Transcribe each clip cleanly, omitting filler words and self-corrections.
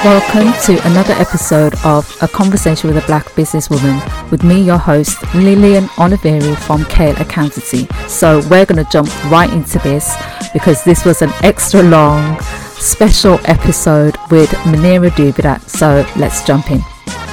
Welcome to another episode of A Conversation with a Black Businesswoman with me, your host, Lillian Oliveri from Kale Accountancy. So we're going to jump right into this because this was an extra long special episode with Munira Dubedat. So let's jump in.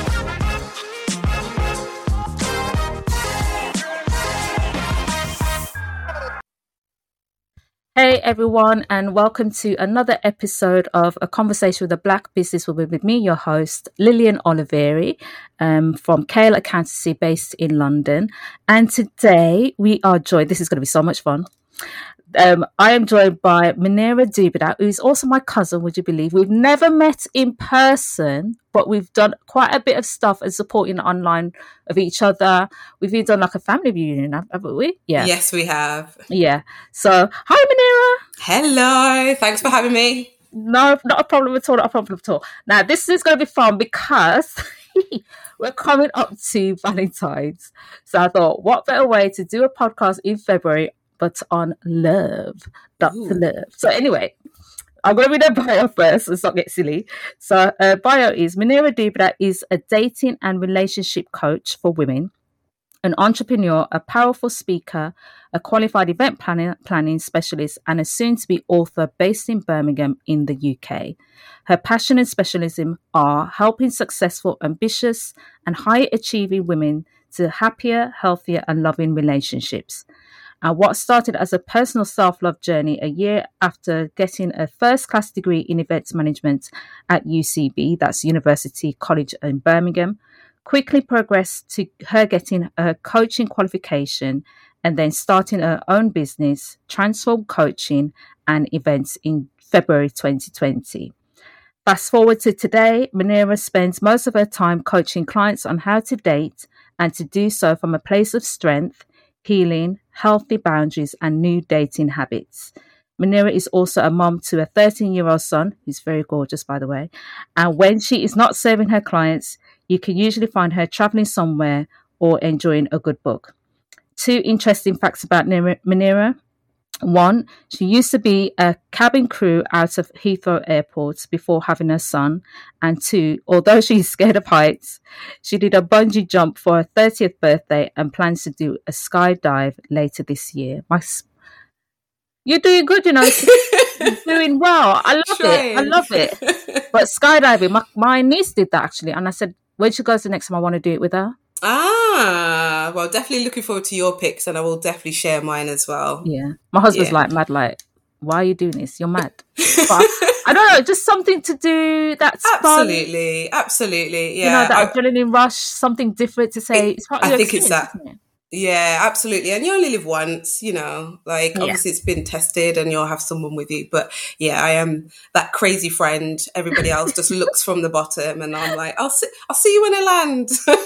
Hey everyone, and welcome to another episode of A Conversation with a Black Businesswoman with me, your host, Lillian Oliveri from Kale Accountancy based in London. And today we are joined, this is going to be so much fun. I am joined by Munira Dubedat, who is also my cousin, would you believe? We've never met in person, but we've done quite a bit of stuff and supporting online of each other. We've even done like a family reunion, haven't we? Yeah. Yes, we have. Yeah. So, hi, Munira. Hello. Thanks for having me. No, not a problem at all. Not a problem at all. Now, this is going to be fun because we're coming up to Valentine's. So I thought, what better way to do a podcast in February but on love, Dr. Love. So anyway, I'm going to read her bio first. Let's not get silly. So bio is Munira Dubedat is a dating and relationship coach for women, an entrepreneur, a powerful speaker, a qualified event planning specialist, and a soon-to-be author based in Birmingham in the UK. Her passion and specialism are helping successful, ambitious, and high-achieving women to happier, healthier, and loving relationships. And what started as a personal self-love journey a year after getting a first-class degree in events management at UCB, that's University College in Birmingham, quickly progressed to her getting a coaching qualification and then starting her own business, Transform Coaching and Events in February 2020. Fast forward to today, Munira spends most of her time coaching clients on how to date and to do so from a place of strength, healing, healthy boundaries, and new dating habits. Munira is also a mom to a 13-year-old son, who's very gorgeous, by the way. And when she is not serving her clients, you can usually find her traveling somewhere or enjoying a good book. 2 interesting facts about Munira. 1, she used to be a cabin crew out of Heathrow Airport before having her son. And 2, although she's scared of heights, she did a bungee jump for her 30th birthday and plans to do a skydive later this year. You're doing good, you know. You're doing well. I love it. But skydiving, my niece did that actually. And I said, when she goes the next time, I want to do it with her. Well, definitely looking forward to your picks, and I will definitely share mine as well. Yeah. My husband's like, why are you doing this? You're mad. But I don't know, just something to do that's absolutely, fun. Absolutely. Yeah. You know, that adrenaline rush, something different to say. It's part of your experience, it's that. Isn't it? Yeah, absolutely. And you only live once, you know, obviously it's been tested and you'll have someone with you. But yeah, I am that crazy friend. Everybody else just looks from the bottom and I'm like, I'll see you when I land.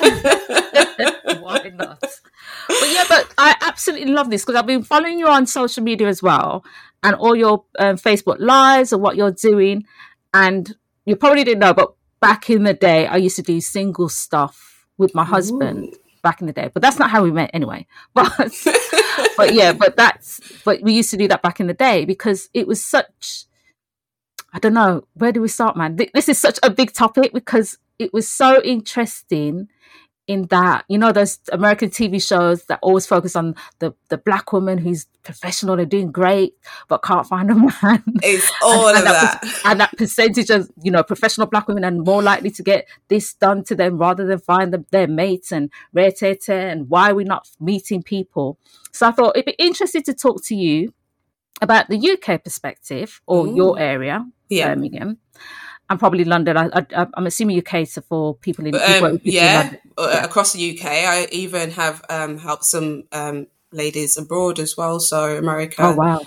Why not? But I absolutely love this because I've been following you on social media as well and all your Facebook lives and what you're doing. And you probably didn't know, but back in the day, I used to do single stuff with my husband. Back in the day, but that's not how we met anyway. But we used to do that back in the day because it was such, I don't know, where do we start, man? This is such a big topic because it was so interesting in that, you know, those American TV shows that always focus on the black woman who's professional and doing great but can't find a man. It's all of that. And that percentage of, you know, professional black women are more likely to get this done to them rather than find their mates and and why we're not meeting people. So I thought it'd be interesting to talk to you about the UK perspective or your area, Birmingham. And probably London. I'm assuming you cater for people in London. Across the UK. I even have helped some ladies abroad as well. So America. Oh wow.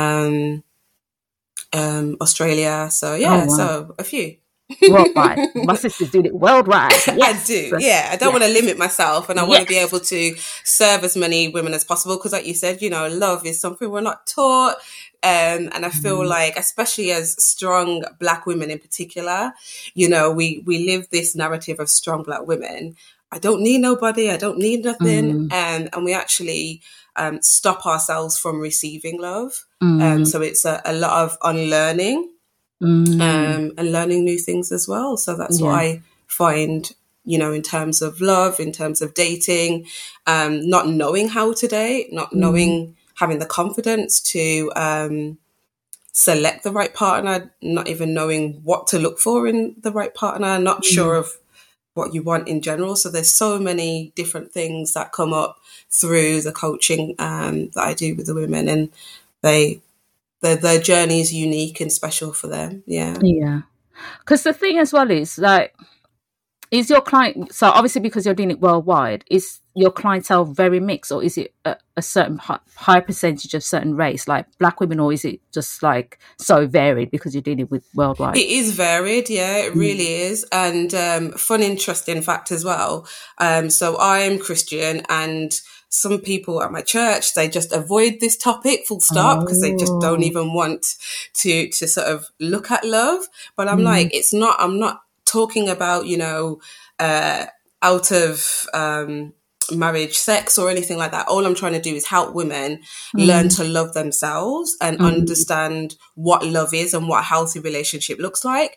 Australia. So yeah, so a few. Worldwide. My sister's doing it worldwide. Yes. I do. Yeah, I don't want to limit myself, and I want to be able to serve as many women as possible because, like you said, you know, love is something we're not taught. And I feel like, especially as strong black women in particular, you know, we live this narrative of strong black women. I don't need nobody. I don't need nothing. And we actually stop ourselves from receiving love. So it's a lot of unlearning. and learning new things as well. So that's what Yeah. I find, you know, in terms of love, in terms of dating, not knowing how to date, not knowing, having the confidence to select the right partner, not even knowing what to look for in the right partner, not sure of what you want in general. So there's so many different things that come up through the coaching that I do with the women, and their journey is unique and special for them. Yeah. Yeah. Because the thing as well is like, is your client, so obviously because you're doing it worldwide, is your clientele very mixed, or is it a certain high percentage of certain race, like Black women, or is it just like so varied because you're dealing with worldwide? It is varied, yeah, it really is. And fun, interesting fact as well. So I'm Christian, and some people at my church, they just avoid this topic full stop because they just don't even want to sort of look at love. But I'm like, I'm not talking about, you know, out of marriage sex or anything like that. All I'm trying to do is help women learn to love themselves and understand what love is and what a healthy relationship looks like.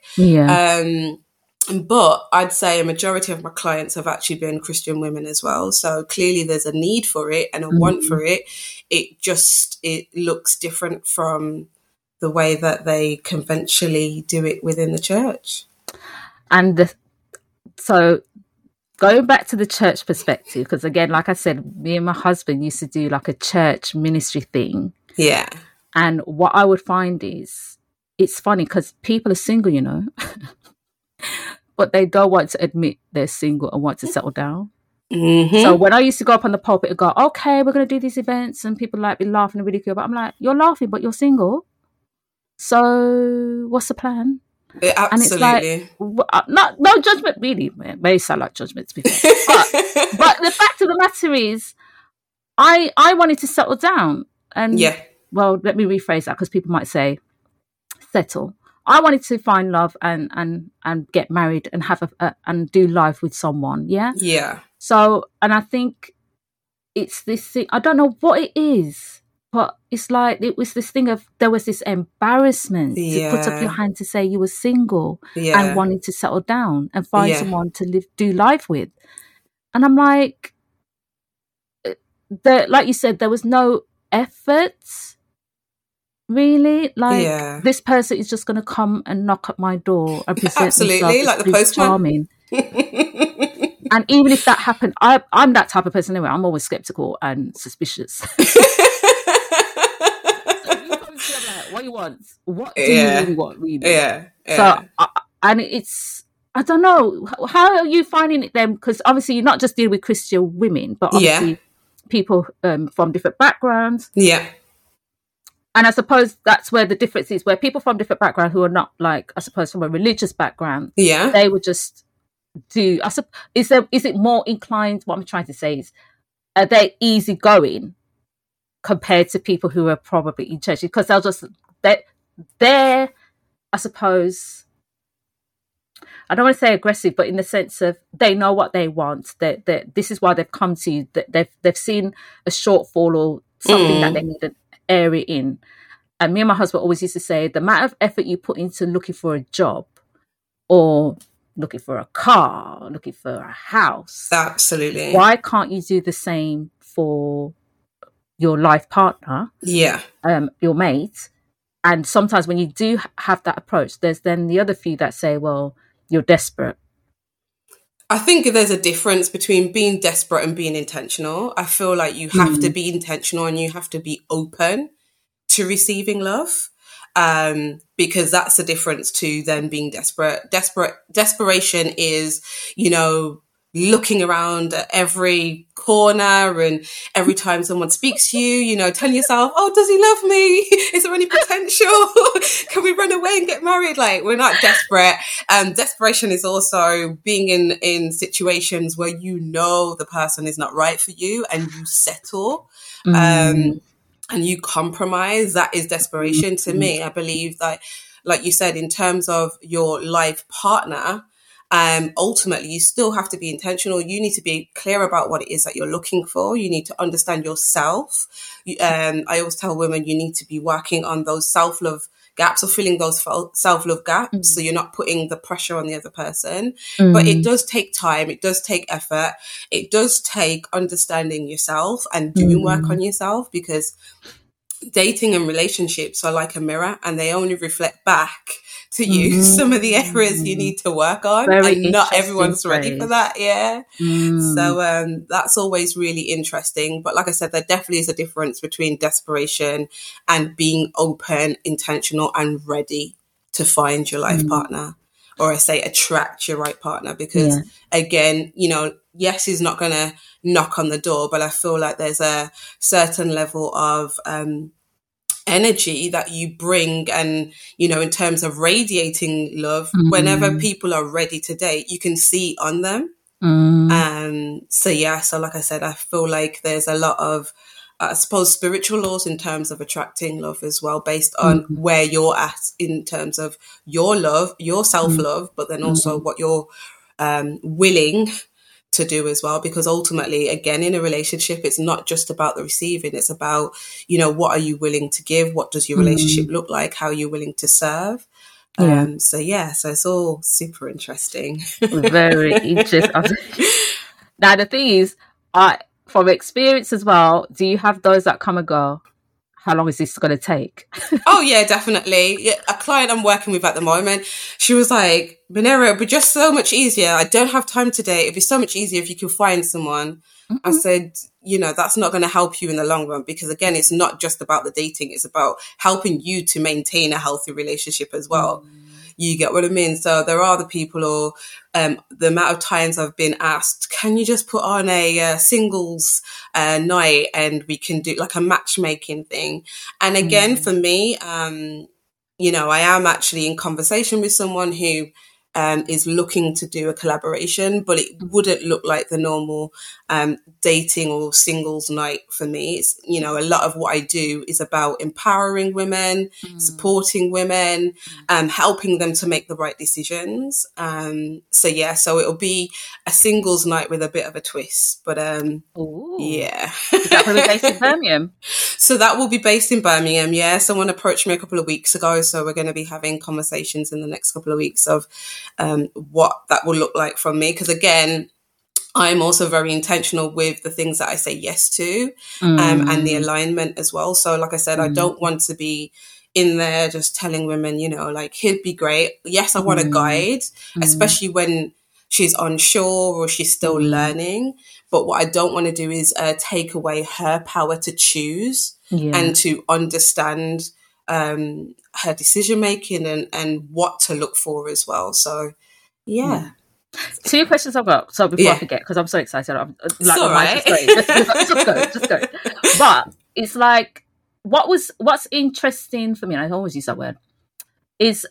But I'd say a majority of my clients have actually been Christian women as well. So clearly there's a need for it and a want for it. It looks different from the way that they conventionally do it within the church. And so going back to the church perspective, because again, like I said, me and my husband used to do like a church ministry thing. Yeah. And what I would find is, it's funny because people are single, you know, but they don't want to admit they're single and want to settle down. So when I used to go up on the pulpit and go, okay, we're going to do these events, and people like be laughing and ridicule, but I'm like, you're laughing, but you're single. So what's the plan? Absolutely. And it's like, no judgment, really. It may sound like judgment to be fair. But the fact of the matter is, I wanted to settle down. And, well, let me rephrase that, because people might say, settle. I wanted to find love and get married and have and do life with someone. Yeah. Yeah. So, and I think it's this thing, I don't know what it is, but it's like, it was this thing of, there was this embarrassment to put up your hand to say you were single and wanting to settle down and find someone to do life with. And I'm like, like you said, there was no effort, really. Like, this person is just going to come and knock at my door and present absolutely, like the postman. Charming. And even if that happened, I'm that type of person anyway. I'm always skeptical and suspicious. So you come to me like, what you want? What do you really want, really? Yeah. So, and it's, I don't know, how are you finding it then? Because obviously you're not just dealing with Christian women, but obviously people from different backgrounds. Yeah. And I suppose that's where the difference is, where people from different backgrounds who are not, like, I suppose, from a religious background, they would just do, is it more inclined, what I'm trying to say is, are they easygoing compared to people who are probably in church? Because they're, I suppose, I don't want to say aggressive, but in the sense of they know what they want. This is why they've come to you. They've seen a shortfall or something that they need an area in. And me and my husband always used to say, the amount of effort you put into looking for a job or looking for a car, looking for a house. Absolutely. Why can't you do the same for your life partner? Yeah. Your mate. And sometimes when you do have that approach, there's then the other few that say, well, you're desperate. I think there's a difference between being desperate and being intentional. I feel like you have to be intentional and you have to be open to receiving love. Because that's the difference to then being desperate. Desperation is, you know, looking around at every corner and every time someone speaks to you, you know, telling yourself, oh, does he love me? Is there any potential? Can we run away and get married? Like, we're not desperate. Desperation is also being in situations where you know the person is not right for you and you settle. And you compromise. That is desperation to me. I believe that, like you said, in terms of your life partner, ultimately you still have to be intentional. You need to be clear about what it is that you're looking for. You need to understand yourself. I always tell women you need to be working on those self-love gaps or filling those self-love gaps. So you're not putting the pressure on the other person. Mm. But it does take time. It does take effort. It does take understanding yourself and doing work on yourself, because dating and relationships are like a mirror, and they only reflect back to you some of the areas you need to work on. Very and not everyone's interesting ready for that. Yeah. Mm. So that's always really interesting. But like I said, there definitely is a difference between desperation and being open, intentional, and ready to find your life partner, or I say attract your right partner. Because again, you know, yes, he's not going to knock on the door, but I feel like there's a certain level of energy that you bring, and you know, in terms of radiating love, whenever people are ready to date, you can see on them. So like I said, I feel like there's a lot of I suppose spiritual laws in terms of attracting love as well, based on where you're at in terms of your love, your self-love, but then also what you're willing to do as well. Because ultimately, again, in a relationship, it's not just about the receiving, it's about, you know, what are you willing to give? What does your relationship look like? How are you willing to serve? So it's all super interesting. Very interesting. Now the thing is, from experience as well, do you have those that come and go, how long is this going to take? Oh, yeah, definitely. Yeah, a client I'm working with at the moment, she was like, Monero, it'd be just so much easier. I don't have time today. It'd be so much easier if you could find someone. I said, you know, that's not going to help you in the long run, because again, it's not just about the dating. It's about helping you to maintain a healthy relationship as well. You get what I mean? So there are the people, or the amount of times I've been asked, can you just put on a singles night and we can do like a matchmaking thing? And again, for me, you know, I am actually in conversation with someone who is looking to do a collaboration, but it wouldn't look like the normal dating or singles night for me. It's, you know, a lot of what I do is about empowering women, supporting women, helping them to make the right decisions. So it'll be a singles night with a bit of a twist, but yeah. Is that going to be based in Birmingham? So that will be based in Birmingham, yeah. Someone approached me a couple of weeks ago, so we're going to be having conversations in the next couple of weeks of what that will look like from me. Because again, I'm also very intentional with the things that I say yes to, and the alignment as well. So like I said, I don't want to be in there just telling women, you know, like, he'd be great. Yes, I want to guide, especially when she's unsure or she's still learning. But what I don't want to do is take away her power to choose and to understand her decision making and what to look for as well. So, yeah. 2 questions I've got. So before I forget, because I'm so excited, I'm like, all right. just go. But it's like, what's interesting for me, and I always use that word, is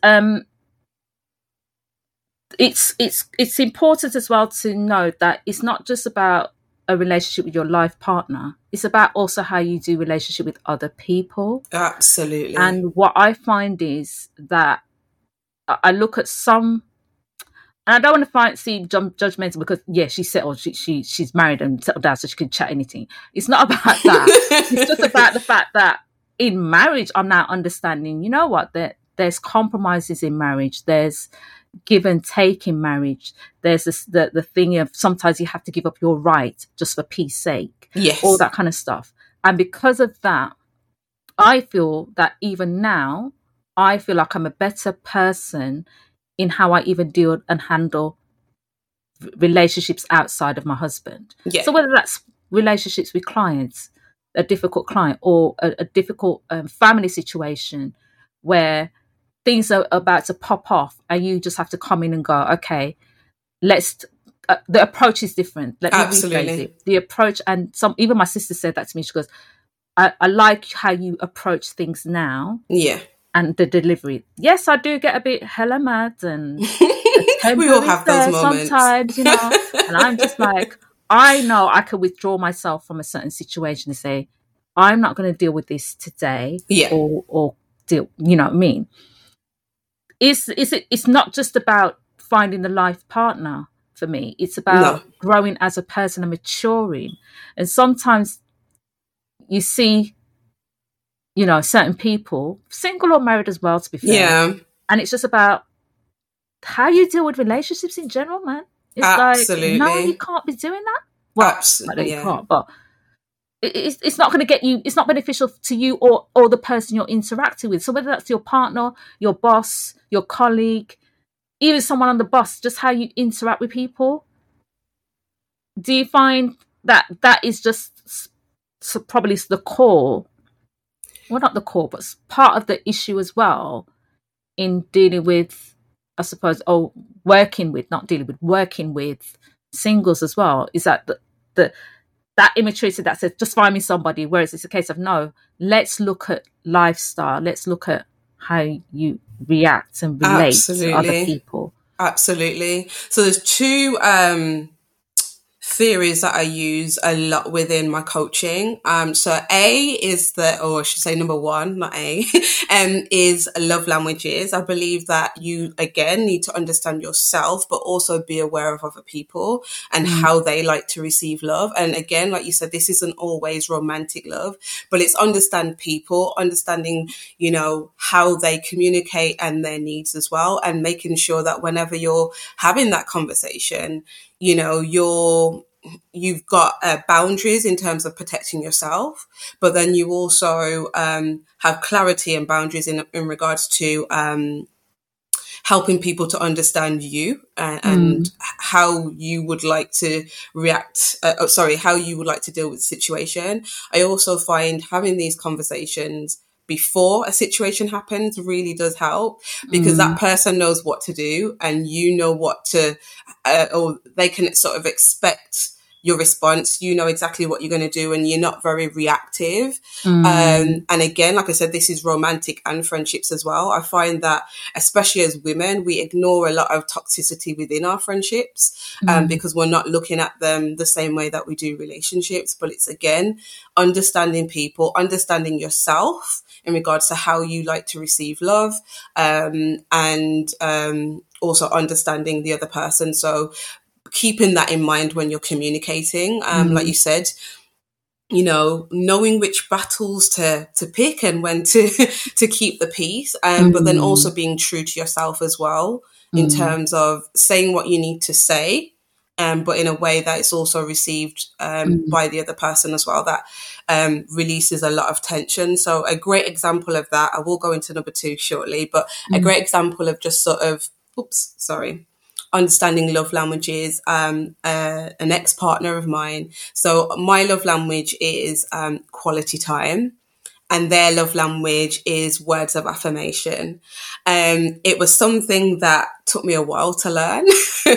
it's important as well to know that it's not just about a relationship with your life partner. It's about also how you do relationship with other people. Absolutely. And what I find is that I look at some, and I don't want to seem judgmental, because she's settled, she's married and settled down, so she can chat anything. It's not about that. It's just about the fact that in marriage, I'm now understanding, you know what, there's compromises in marriage. There's give and take in marriage. There's the thing of sometimes you have to give up your right just for peace sake. Yes. All that kind of stuff. And because of that, I feel that even now, I feel like I'm a better person in how I even deal and handle relationships outside of my husband. Yeah. So whether that's relationships with clients, a difficult client, or a difficult family situation where things are about to pop off and you just have to come in and go, okay, the approach is different. Let me rephrase it. The approach, and even my sister said that to me. She goes, I like how you approach things now. Yeah. And the delivery. Yes, I do get a bit hella mad, and we all have those moments sometimes, you know. And I'm just like, I know I can withdraw myself from a certain situation and say, I'm not going to deal with this today. Yeah. Or deal, you know what I mean? It's not just about finding the life partner for me. It's about growing as a person and maturing. And sometimes you see certain people, single or married as well, to be fair. Yeah, And it's just about how you deal with relationships in general, man. It's like, no, you absolutely. can't be doing that. Well, not that you Yeah, can't, but it's not going to get you, it's not beneficial to you or the person you're interacting with. So whether that's your partner, your boss, your colleague, even someone on the bus, just how you interact with people. Do you find that that is just probably the core, well, not the core, but part of the issue as well in dealing with, I suppose, working with, not dealing with, working with singles as well, is that the that immaturity that says just find me somebody, whereas it's a case of no, let's look at lifestyle, let's look at how you react and relate to other absolutely. people. Absolutely. So there's two theories that I use a lot within my coaching. So A is or I should say number one, not A, is love languages. I believe that you, again, need to understand yourself, but also be aware of other people and how they like to receive love. And again, like you said, this isn't always romantic love, but it's understand people, understanding, how they communicate and their needs as well. And making sure that whenever you're having that conversation, you've got boundaries in terms of protecting yourself, but then you also have clarity and boundaries in regards to helping people to understand you and how you would like to react. How you would like to deal with the situation. I also find having these conversations before a situation happens really does help, because that person knows what to do and you know what to, or they can sort of expect your response. You know exactly what you're going to do and you're not very reactive. And again, like I said, this is romantic and friendships as well. I find that especially as women, we ignore a lot of toxicity within our friendships because we're not looking at them the same way that we do relationships. But it's, again, understanding people, understanding yourself in regards to how you like to receive love, and also understanding the other person. So keeping that in mind when you're communicating, like you said, knowing which battles to pick and when to keep the peace, but then also being true to yourself as well, in terms of saying what you need to say, but in a way that it's also received by the other person as well, that releases a lot of tension. So a great example of that, I will go into number two shortly, but a great example of just sort of, understanding love languages, an ex-partner of mine. So my love language is quality time, and their love language is words of affirmation. It was something that took me a while to learn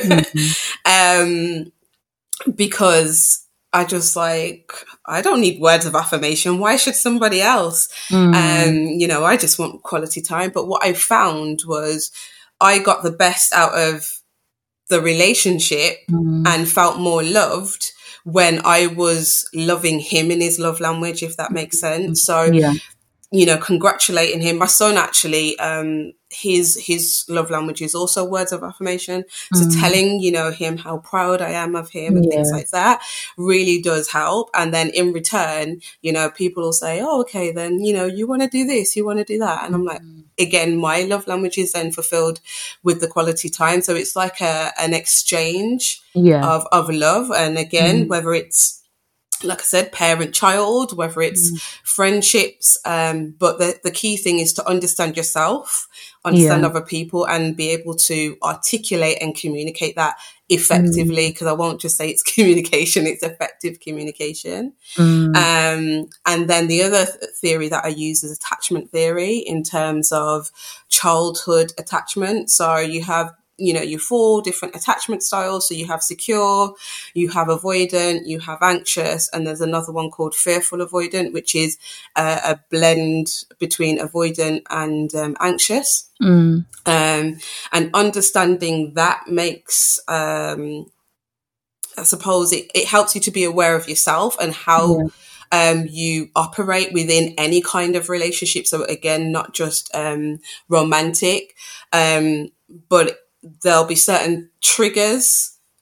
because I just I don't need words of affirmation. Why should somebody else? I just want quality time. But what I found was I got the best out of the relationship and felt more loved when I was loving him in his love language, if that makes sense. So, congratulating him. My son actually, his love language is also words of affirmation. So telling, him how proud I am of him and things like that really does help. And then in return, people will say, oh, okay, then, you want to do this, you want to do that. And I'm like, again, my love language is then fulfilled with the quality time. So it's like an exchange of love. And again, whether it's, like I said, parent-child, whether it's friendships, but the key thing is to understand yourself, understand other people, and be able to articulate and communicate that effectively, because I won't just say it's communication, it's effective communication. And then the other theory that I use is attachment theory in terms of childhood attachment. So you have your 4 different attachment styles. So you have secure, you have avoidant, you have anxious, and there's another one called fearful avoidant, which is a blend between avoidant and anxious. And understanding that makes, I suppose it helps you to be aware of yourself and how you operate within any kind of relationship. So again, not just romantic, but there'll be certain triggers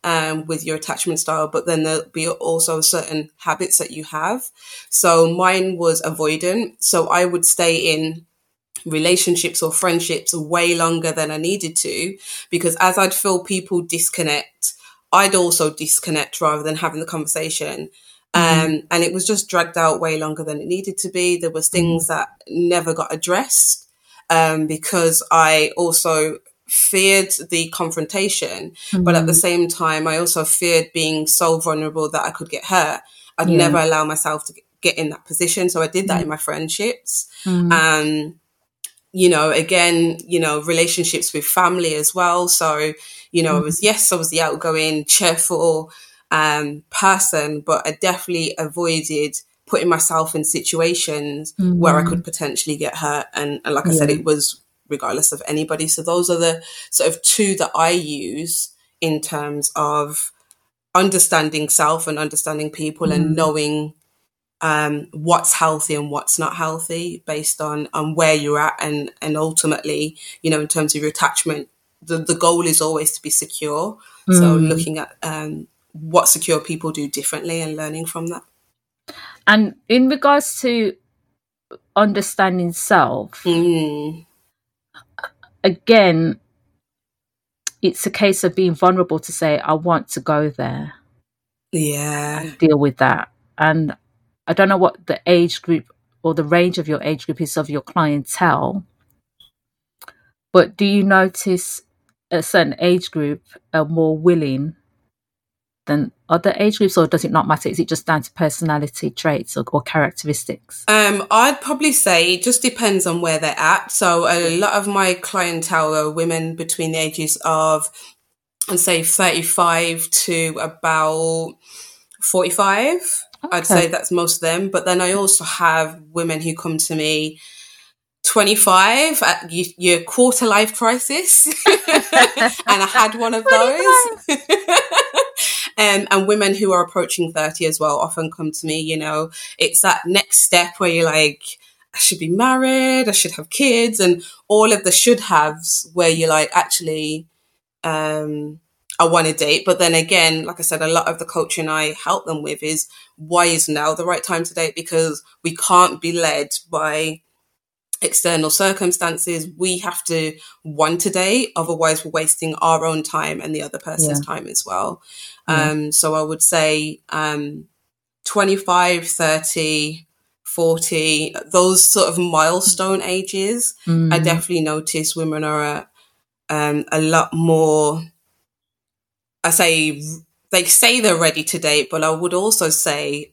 with your attachment style, but then there'll be also certain habits that you have. So mine was avoidant. So I would stay in relationships or friendships way longer than I needed to, because as I'd feel people disconnect, I'd also disconnect rather than having the conversation. And it was just dragged out way longer than it needed to be. There was things that never got addressed, because I also feared the confrontation, but at the same time, I also feared being so vulnerable that I could get hurt. I'd never allow myself to get in that position. So I did that in my friendships. You know, again, you know, relationships with family as well. So, you know, I was the outgoing, cheerful person, but I definitely avoided putting myself in situations where I could potentially get hurt. And like I said, it was regardless of anybody. So those are the sort of two that I use in terms of understanding self and understanding people and knowing what's healthy and what's not healthy based on where you're at. And ultimately, you know, in terms of your attachment, the goal is always to be secure. So looking at what secure people do differently and learning from that. And in regards to understanding self, again, it's a case of being vulnerable to say, I want to go there. Yeah. And deal with that. And I don't know what the age group or the range of your age group is of your clientele, but do you notice a certain age group are more willing than other age groups, or does it not matter? Is it just down to personality traits or characteristics? I'd probably say it just depends on where they're at. So a lot of my clientele are women between the ages of, I'd say, 35 to about 45. Okay. I'd say that's most of them. But then I also have women who come to me 25 at your quarter life crisis. And I had one of those. And women who are approaching 30 as well often come to me, you know, it's that next step where you're like, I should be married, I should have kids, and all of the should haves where you're like, actually, I want to date. But then again, like I said, a lot of the coaching I help them with is, why is now the right time to date? Because we can't be led by external circumstances. We have to want to date, otherwise we're wasting our own time and the other person's time as well. So I would say 25, 30, 40, those sort of milestone ages, I definitely notice women are a lot more, I say, they say they're ready to date, but I would also say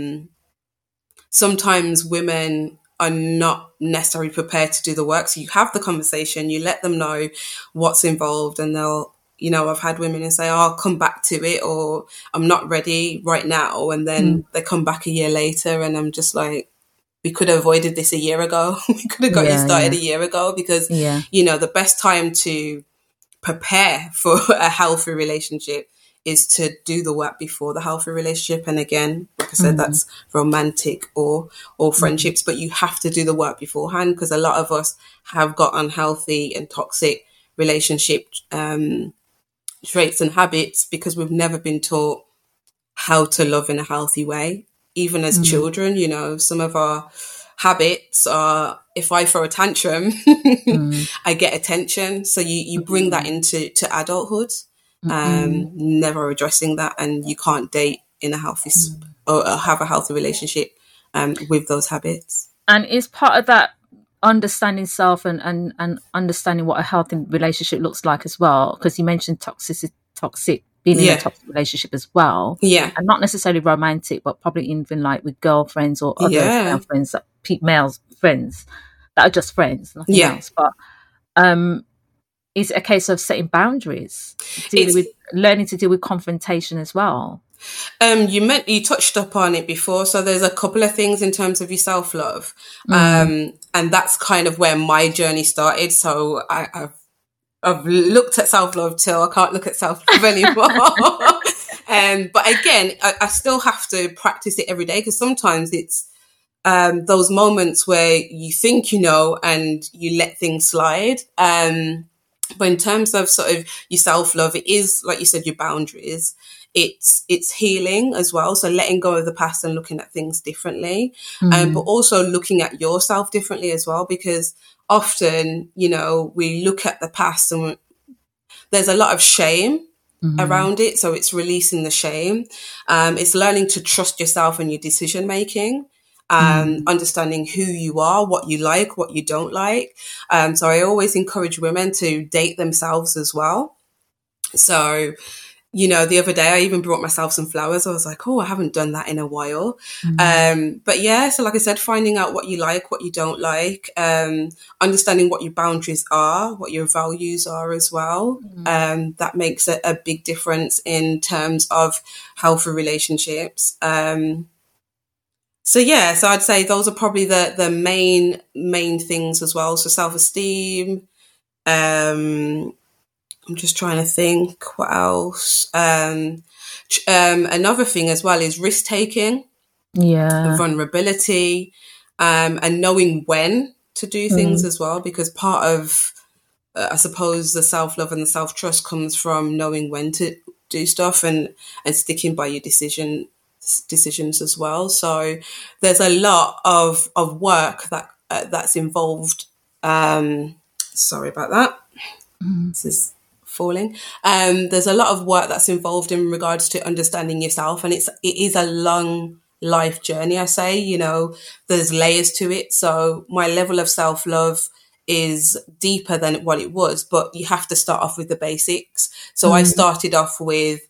sometimes women are not necessarily prepared to do the work. So you have the conversation, you let them know what's involved, and they'll, you know, I've had women who say, oh, I'll come back to it, or I'm not ready right now. And then they come back a year later and I'm just like, we could have avoided this a year ago. We could have got you started a year ago, because, you know, the best time to prepare for a healthy relationship is to do the work before the healthy relationship. And again, like I said, that's romantic or friendships, but you have to do the work beforehand, because a lot of us have got unhealthy and toxic relationship traits and habits because we've never been taught how to love in a healthy way. Even as children, you know, some of our habits are, if I throw a tantrum, I get attention. So you bring that into adulthood, never addressing that, and you can't date in a healthy or have a healthy relationship with those habits. And is part of that understanding self and understanding what a healthy relationship looks like as well, because you mentioned toxic being in a toxic relationship as well, and not necessarily romantic, but probably even like with girlfriends or other male friends, male friends that are just friends, nothing else. But is it a case of setting boundaries, learning to deal with confrontation as well? You touched upon it before, so there's a couple of things in terms of your self-love, and that's kind of where my journey started. So I've looked at self-love till I can't look at self-love anymore. But again, I still have to practice it every day, because sometimes it's those moments where you think you know and you let things slide. But in terms of sort of your self-love, it is, like you said, your boundaries. It's healing as well. So letting go of the past and looking at things differently, but also looking at yourself differently as well, because often, you know, we look at the past and there's a lot of shame around it. So it's releasing the shame. It's learning to trust yourself and your decision making. Understanding who you are, what you like, what you don't like. So I always encourage women to date themselves as well. So, you know, the other day I even brought myself some flowers. I was like, oh, I haven't done that in a while. But yeah, so like I said, finding out what you like, what you don't like, understanding what your boundaries are, what your values are as well. That makes a big difference in terms of healthy relationships. So yeah, so I'd say those are probably the main things as well. So self-esteem. I'm just trying to think what else. Another thing as well is risk taking. Yeah. Vulnerability, and knowing when to do things as well, because part of I suppose the self-love and the self-trust comes from knowing when to do stuff and sticking by your decisions as well. So there's a lot of work that's involved. Sorry about that. This is falling. There's a lot of work that's involved in regards to understanding yourself, and it is a long life journey. I say, you know, there's layers to it. So my level of self-love is deeper than what it was, but you have to start off with the basics. So I started off with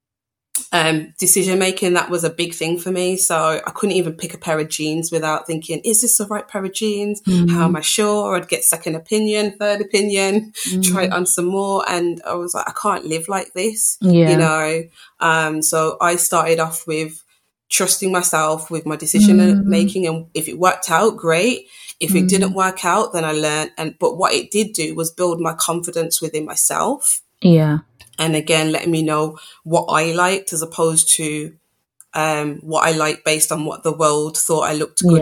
decision making. That was a big thing for me. So I couldn't even pick a pair of jeans without thinking, is this the right pair of jeans? How am I sure? I'd get second opinion, third opinion, try it on some more. And I was like, I can't live like this, you know? So I started off with trusting myself with my decision making. And if it worked out, great. If it didn't work out, then I learned. But what it did do was build my confidence within myself. Yeah. And again, letting me know what I liked as opposed to what I liked based on what the world thought I looked good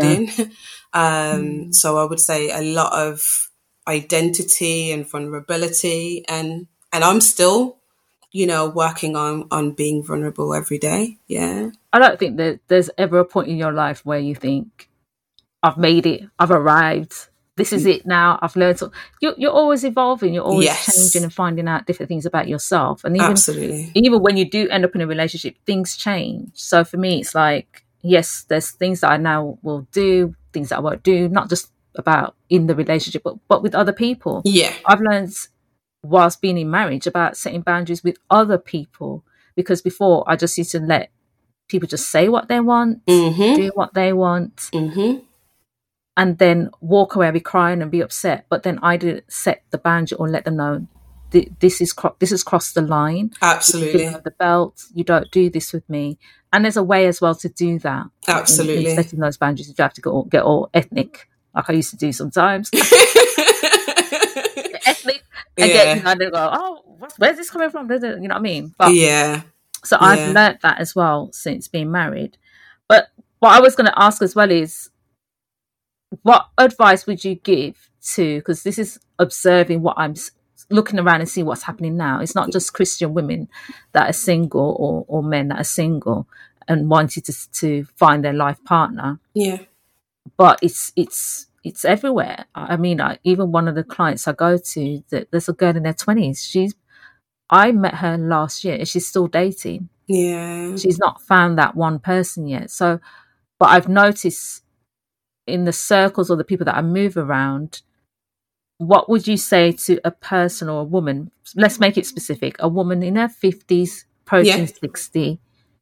in. So I would say a lot of identity and vulnerability, and I'm still, you know, working on being vulnerable every day. Yeah. I don't think that there's ever a point in your life where you think, I've made it, I've arrived, this is it now, I've learned. You're always evolving, you're always changing and finding out different things about yourself. And even when you do end up in a relationship, things change. So for me, it's like, yes, there's things that I now will do, things that I won't do, not just about in the relationship, but with other people. Yeah. I've learned whilst being in marriage about setting boundaries with other people, because before I just used to let people just say what they want, do what they want, and then walk away, be crying and be upset. But then I didn't set the boundary or let them know this has crossed the line. Absolutely. The belt. You don't do this with me. And there's a way as well to do that. Absolutely. In setting those boundaries, you don't have to get all ethnic, like I used to do sometimes. Ethnic. And get, you know, they go, oh, where's this coming from? You know what I mean? But, so I've learnt that as well since being married. But what I was going to ask as well is, what advice would you give to, because this is observing what I'm looking around and see what's happening now. It's not just Christian women that are single or men that are single and wanting to find their life partner. Yeah. But it's everywhere. I mean, even one of the clients I go to, there's a girl in her 20s. I met her last year and she's still dating. Yeah. She's not found that one person yet. So, but I've noticed in the circles or the people that I move around, what would you say to a person or a woman? Let's make it specific. A woman in her 50s, approaching 60,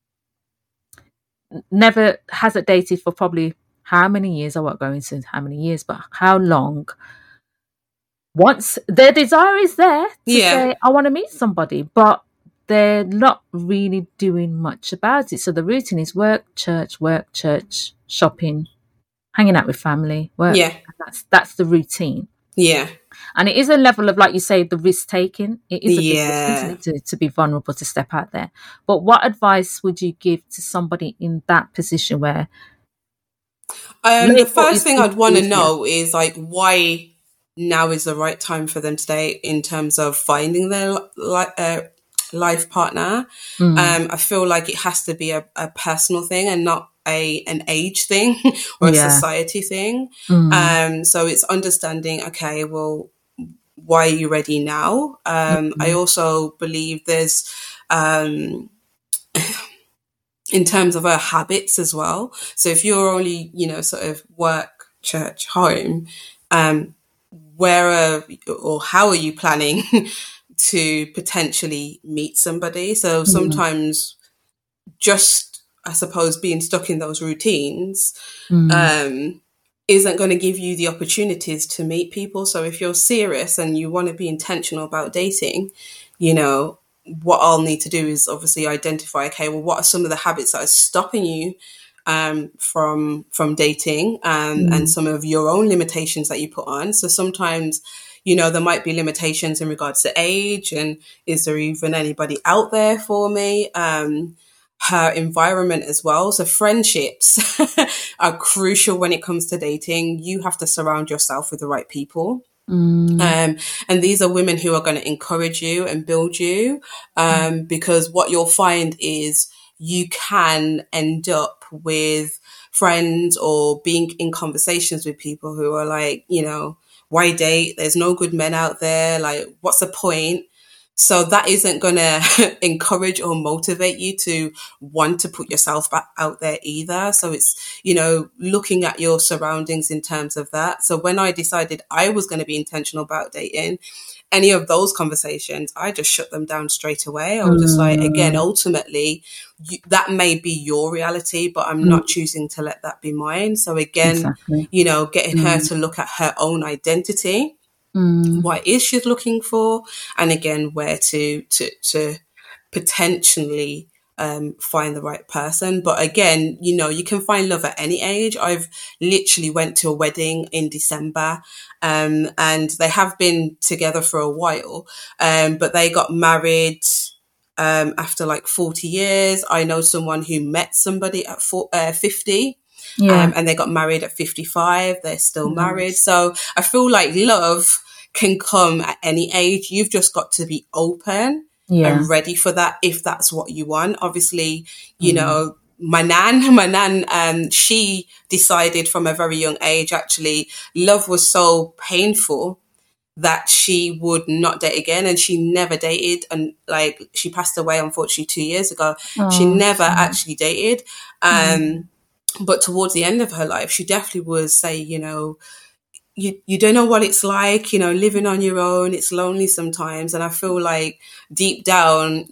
never hasn't dated for probably how many years? I won't go into how many years, but how long? Once their desire is there to say, I want to meet somebody, but they're not really doing much about it. So the routine is work, church, shopping, hanging out with family, work. Yeah. That's the routine. Yeah. And it is a level of, like you say, the risk taking. It is a big risk to be vulnerable, to step out there. But what advice would you give to somebody in that position where the first thing I'd want to know is like, why now is the right time for them to date in terms of finding their life partner. I feel like it has to be a personal thing and not an age thing or a society thing. So it's understanding, okay, well, why are you ready now? I also believe there's, in terms of our habits as well. So if you're only, sort of work, church, home, or how are you planning to potentially meet somebody? So sometimes just, I suppose, being stuck in those routines isn't going to give you the opportunities to meet people. So if you're serious and you want to be intentional about dating, what I'll need to do is obviously identify, okay, well, what are some of the habits that are stopping you from dating, and some of your own limitations that you put on. So sometimes, there might be limitations in regards to age, and is there even anybody out there for me? Her environment as well. So friendships are crucial when it comes to dating. You have to surround yourself with the right people. And these are women who are going to encourage you and build you, because what you'll find is you can end up with friends or being in conversations with people who are like, why date? There's no good men out there. Like, what's the point? So that isn't going to encourage or motivate you to want to put yourself back out there either. So it's, looking at your surroundings in terms of that. So when I decided I was going to be intentional about dating, any of those conversations, I just shut them down straight away. I was just like, again, ultimately, that may be your reality, but I'm not choosing to let that be mine. So again, getting her to look at her own identity. What is she looking for, and again, where to potentially find the right person. But again, you can find love at any age. I've literally went to a wedding in December, and they have been together for a while, but they got married after like 40 years. I know someone who met somebody at 50. And they got married at 55. They're still married. So I feel like love can come at any age. You've just got to be open and ready for that if that's what you want. Obviously, my nan, she decided from a very young age, actually, love was so painful that she would not date again, and she never dated. And like, she passed away, unfortunately, 2 years ago. She never actually dated. But towards the end of her life, she definitely would say, you don't know what it's like, living on your own. It's lonely sometimes. And I feel like deep down,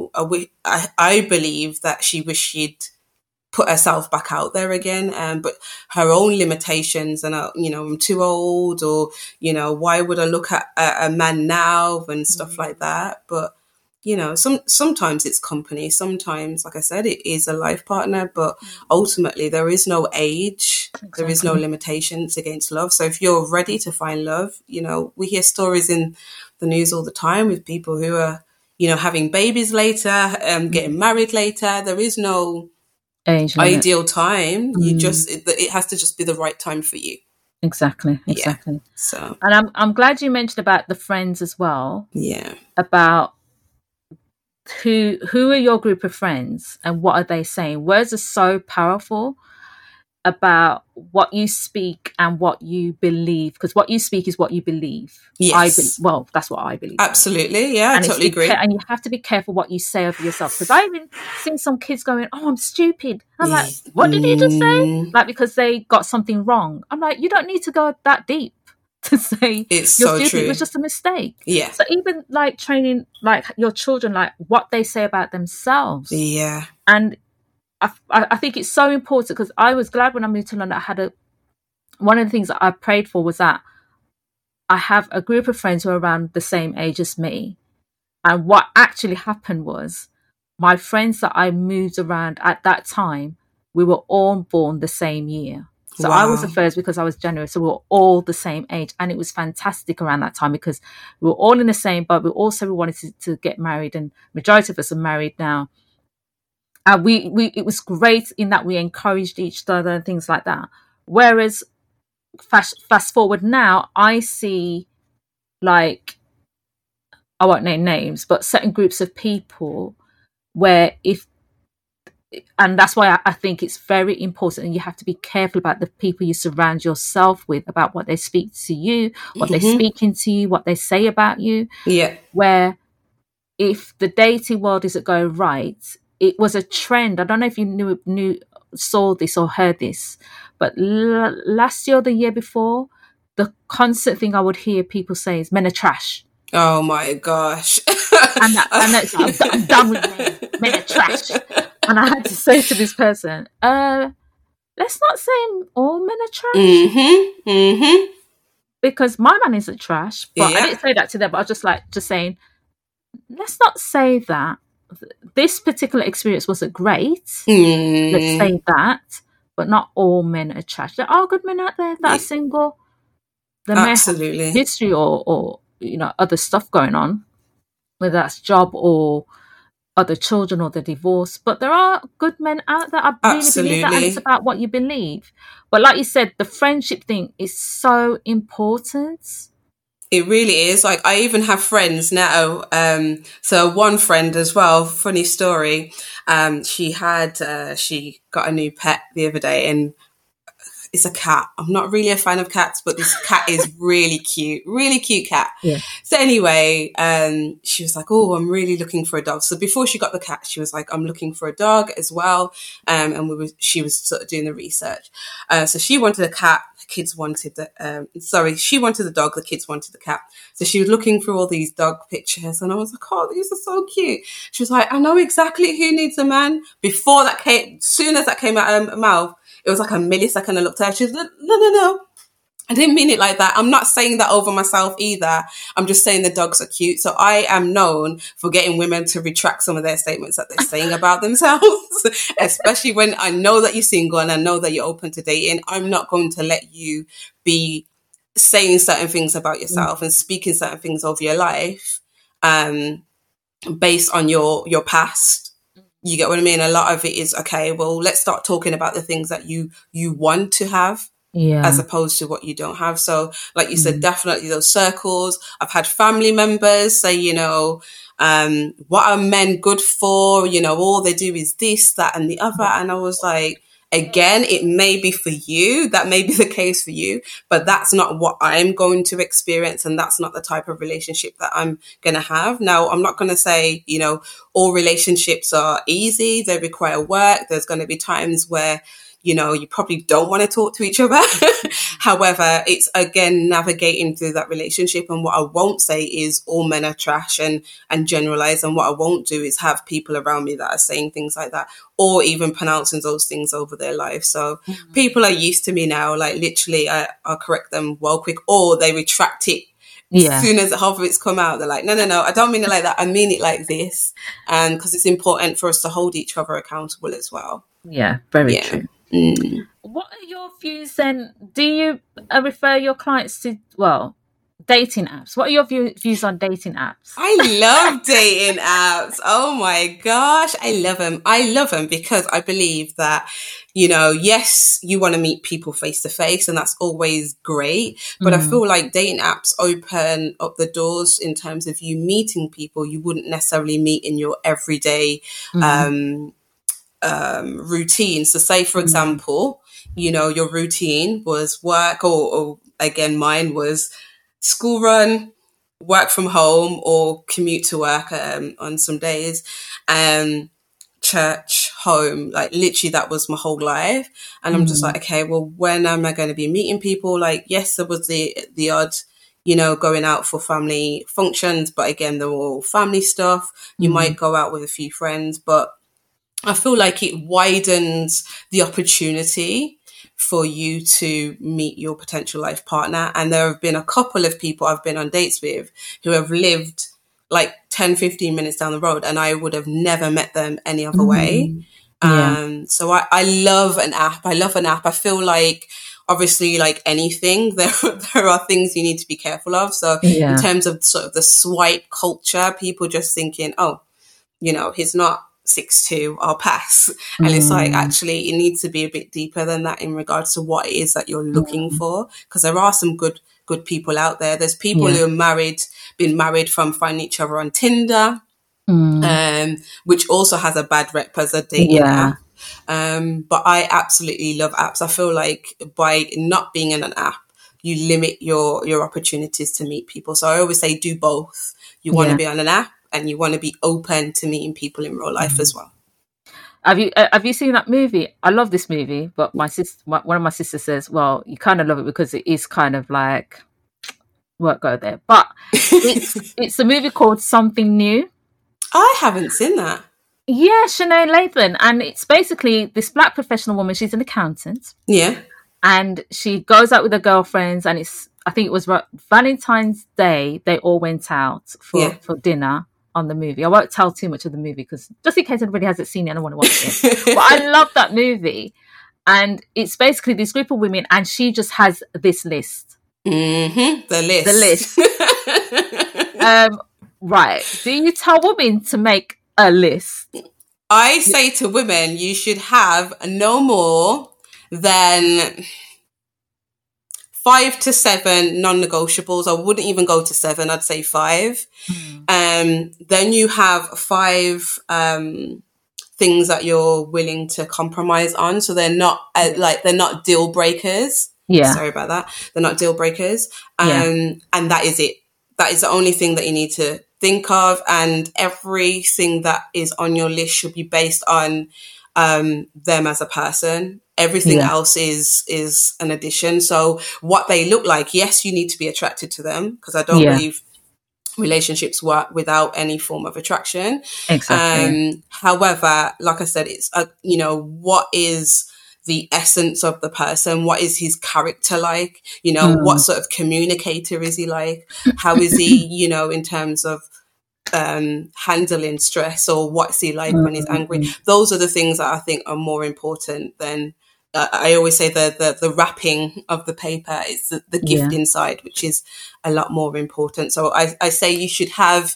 I believe that she wished she'd put herself back out there again. But her own limitations and, I'm too old, or, why would I look at a man now and stuff like that. But, sometimes it's company. Sometimes, like I said, it is a life partner, but ultimately there is no age. Exactly. There is no limitations against love. So if you're ready to find love, we hear stories in the news all the time with people who are, having babies later, getting married later. There is no age ideal time. It has to just be the right time for you. Exactly. Yeah. So, and I'm glad you mentioned about the friends as well. Yeah. About who are your group of friends and what are they saying? Words are so powerful about what you speak and what you believe, because what you speak is what you believe. Yes. That's what I believe. Absolutely. Yeah, I totally agree. And you have to be careful what you say of yourself, because I even seen some kids going, "Oh, I'm stupid." I'm like, "What did you just say?" Like, because they got something wrong. I'm like, you don't need to go that deep to say it's you're so stupid. true. It was just a mistake. Yeah. So even like training like your children, like what they say about themselves. Yeah. And I think it's so important, because I was glad when I moved to London. I had one of the things that I prayed for was that I have a group of friends who are around the same age as me. And what actually happened was, my friends that I moved around at that time, we were all born the same year. So I was the first because I was January. So we were all the same age. And it was fantastic around that time, because we were all in the same boat. We wanted to get married, and majority of us are married now. And it was great in that we encouraged each other and things like that. Whereas fast forward now, I see, like, I won't name names, but certain groups of people where and that's why I think it's very important, and you have to be careful about the people you surround yourself with, about what they speak to you, what they speak into you, what they say about you. Yeah. Where if the dating world isn't going right, it was a trend. I don't know if you saw this or heard this, but last year or the year before, the constant thing I would hear people say is men are trash. Oh my gosh. And that's I'm done with men. Men are trash. And I had to say to this person, let's not say all men are trash. Because my man isn't trash. But I didn't say that to them, but I was just saying, let's not say that. This particular experience wasn't great. Let's say that. But not all men are trash. There are good men out there that are single. They may have history or other stuff going on, whether that's job or other children or the divorce. But there are good men out there. I really believe that, and it's about what you believe. But like you said, the friendship thing is so important. It really is. Like, I even have friends now. So one friend as well, funny story. She got a new pet the other day, and it's a cat. I'm not really a fan of cats, but this cat is really cute cat. Yeah. So anyway, she was like, oh, I'm really looking for a dog. So before she got the cat, she was like, I'm looking for a dog as well. And she was sort of doing the research. So she wanted a cat. The kids wanted she wanted the dog. The kids wanted the cat. So she was looking through all these dog pictures, and I was like, oh, these are so cute. She was like, I know exactly who needs a man. Before that came, soon as that came out of her mouth, it was like a millisecond. I looked at her. She was like, no. I didn't mean it like that. I'm not saying that over myself either. I'm just saying the dogs are cute. So I am known for getting women to retract some of their statements that they're saying about themselves, especially when I know that you're single and I know that you're open to dating. I'm not going to let you be saying certain things about yourself and speaking certain things over your life based on your past. You get what I mean? A lot of it is, okay, well, let's start talking about the things that you want to have, as opposed to what you don't have. So like you said, definitely those circles. I've had family members say, what are men good for? All they do is this, that, and the other. And I was like, again, it may be for you. That may be the case for you, but that's not what I'm going to experience. And that's not the type of relationship that I'm going to have. Now, I'm not going to say, all relationships are easy. They require work. There's going to be times where, you probably don't want to talk to each other. However, it's again navigating through that relationship. And what I won't say is all men are trash and generalize. And what I won't do is have people around me that are saying things like that or even pronouncing those things over their life. So people are used to me now. Like literally, I'll correct them well quick, or they retract it. As soon as half of it's come out, they're like, no, I don't mean it like that. I mean it like this. And because it's important for us to hold each other accountable as well. Yeah, very true. What are your views then? Do you refer your clients to, dating apps? What are your views on dating apps? I love dating apps. Oh my gosh, I love them. I love them because I believe that, yes, you want to meet people face to face, and that's always great. But I feel like dating apps open up the doors in terms of you meeting people you wouldn't necessarily meet in your everyday routine. So say, for example, your routine was work or again, mine was school run, work from home, or commute to work on some days, church, home. Like literally that was my whole life. And I'm just like, okay, well, when am I going to be meeting people? Like, yes, there was the odd, going out for family functions, but again, they're all family stuff. You might go out with a few friends, but I feel like it widens the opportunity for you to meet your potential life partner. And there have been a couple of people I've been on dates with who have lived like 10, 15 minutes down the road, and I would have never met them any other way. So I love an app. I feel like, obviously, like anything, there are things you need to be careful of. So in terms of sort of the swipe culture, people just thinking, oh, he's not 6'2", I'll pass. And it's like, actually, it needs to be a bit deeper than that in regards to what it is that you're looking for. Because there are some good people out there. There's people who are been married from finding each other on Tinder, which also has a bad rep as a dating app. But I absolutely love apps. I feel like by not being in an app, you limit your opportunities to meet people. So I always say do both. You want to be on an app, and you want to be open to meeting people in real life as well. Have you seen that movie? I love this movie, but one of my sisters says, well, you kind of love it because it is kind of like, won't go there. But it's a movie called Something New. I haven't seen that. Yeah, Sinead Lathan. And it's basically this black professional woman. She's an accountant. Yeah. And she goes out with her girlfriends, and I think it was Valentine's Day, they all went out for dinner on the movie. I won't tell too much of the movie because just in case anybody hasn't seen it, I don't want to watch it. But I love that movie. And it's basically this group of women, and she just has this list. Mm-hmm. The list. Right. Do you tell women to make a list? I say to women, you should have no more than 5 to 7 non-negotiables. I wouldn't even go to 7. I'd say 5. Then you have 5 things that you're willing to compromise on. So they're not they're not deal breakers. Yeah. Sorry about that. They're not deal breakers. And that is it. That is the only thing that you need to think of. And everything that is on your list should be based on them as a person. Everything else is an addition. So what they look like, yes, you need to be attracted to them, because I don't believe relationships work without any form of attraction. Exactly. However, like I said, it's what is the essence of the person? What is his character like? What sort of communicator is he like? How is he, in terms of handling stress, or what's he like when he's angry? Those are the things that I think are more important than I always say the wrapping of the paper is the gift inside, which is a lot more important. So I say you should have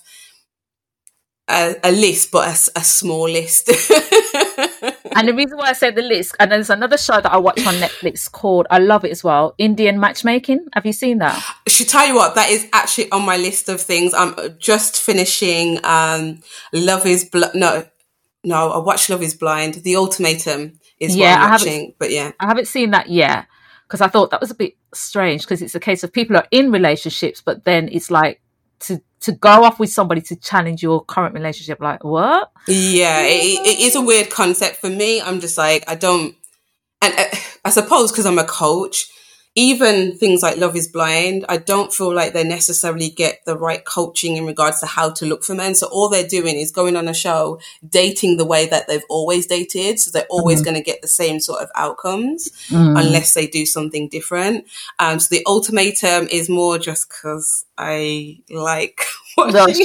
a list, but a small list. And the reason why I say the list, and there's another show that I watch on Netflix called, I love it as well, Indian Matchmaking. Have you seen that? I should tell you what, that is actually on my list of things. I'm just finishing Love is No, I watched Love is Blind. The Ultimatum is what I'm watching. I haven't seen that yet, because I thought that was a bit strange, because it's a case of people are in relationships, but then it's like to go off with somebody to challenge your current relationship. Like, what? Yeah, it is a weird concept for me. I'm just like, I don't, and I suppose because I'm a coach, even things like Love is Blind, I don't feel like they necessarily get the right coaching in regards to how to look for men. So all they're doing is going on a show, dating the way that they've always dated. So they're always going to get the same sort of outcomes unless they do something different. So the Ultimatum is more just because I like watching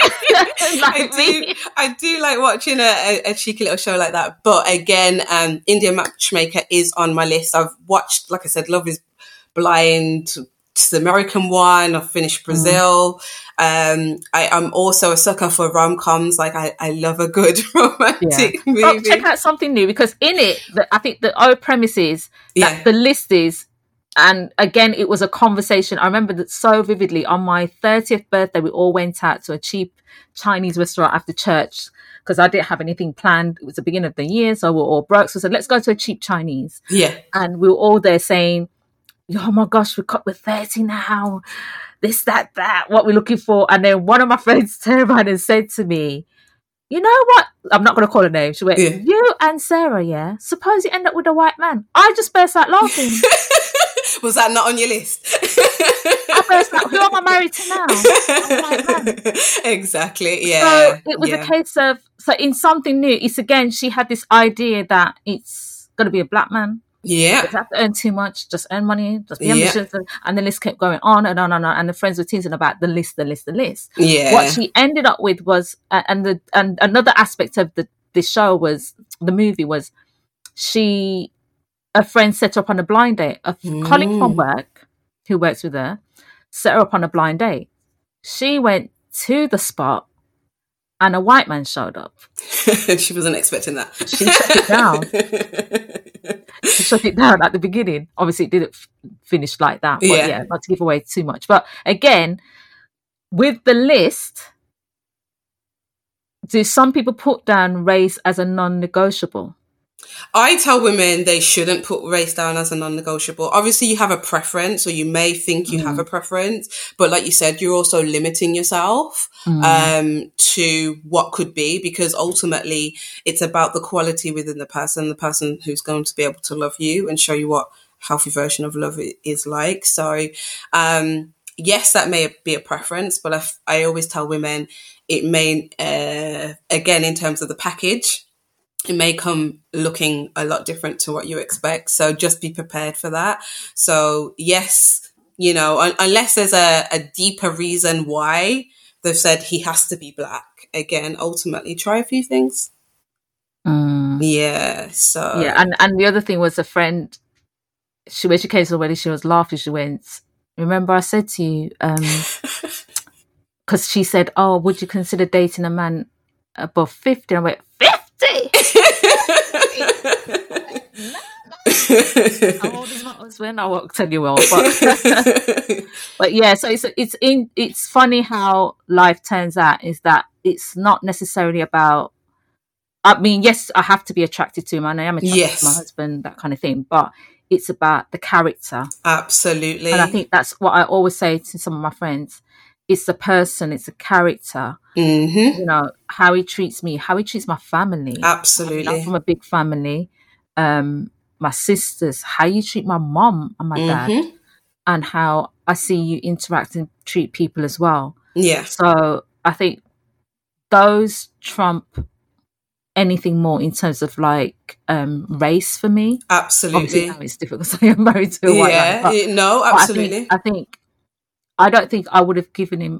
it. I do like watching a cheeky little show like that. But again, Indian Matchmaker is on my list. I've watched, like I said, Love is Blind, the American one. I've finished Brazil. I'm also a sucker for rom-coms. Like I love a good romantic movie. Oh, check out Something New, because in it, I think the whole premise is that the list is, and again, it was a conversation. I remember that so vividly. On my 30th birthday, we all went out to a cheap Chinese restaurant after church, because I didn't have anything planned. It was the beginning of the year, so we were all broke. So I said, let's go to a cheap Chinese. Yeah. And we were all there saying, oh my gosh, we're 30 now. This, that, what we're looking for. And then one of my friends turned around and said to me, you know what? I'm not going to call her name. She went, you and Sarah, suppose you end up with a white man. I just burst out laughing. Was that not on your list? I burst out, who am I married to now? A white man. Exactly, yeah. So it was a case of, so in Something New, it's again, she had this idea that it's going to be a black man. Yeah. You have to earn too much, just earn money, just be ambitious. And the list kept going on and on and on. And the friends were teasing about the list. Yeah. What she ended up with was, and another aspect of this show was, the movie was, a friend set her up on a blind date. A colleague from work who works with her set her up on a blind date. She went to the spot, and a white man showed up. She wasn't expecting that. She shut it down. She shut it down at the beginning. Obviously, it didn't finish like that. But yeah, not to give away too much. But again, with the list, do some people put down race as a non-negotiable? I tell women they shouldn't put race down as a non-negotiable. Obviously, you have a preference, or you may think you have a preference, but like you said, you're also limiting yourself to what could be, because ultimately it's about the quality within the person who's going to be able to love you and show you what healthy version of love is like. So, yes, that may be a preference, but I always tell women it may, again, in terms of the package, it may come looking a lot different to what you expect. So just be prepared for that. So yes, you know, unless there's a deeper reason why they've said he has to be black, again, ultimately try a few things. Yeah. So yeah. And the other thing was, a friend, when she came to the wedding, she was laughing. She went, remember I said to you, because she said, oh, would you consider dating a man above 50? And I went, 50? How old is my husband? I won't tell you all, but yeah. So it's funny how life turns out. Is that it's not necessarily about. I mean, yes, I have to be attracted to him, and I am attracted to my husband, that kind of thing. But it's about the character. Absolutely. And I think that's what I always say to some of my friends. It's the person, it's a character. You know, how he treats me, how he treats my family. Absolutely. I'm from a big family. My sisters, how you treat my mom and my dad, and how I see you interact and treat people as well. Yeah. So I think those trump anything more in terms of like race for me. Absolutely. Obviously now it's difficult because I'm married to a white man. But, no, absolutely. I don't think I would have given him.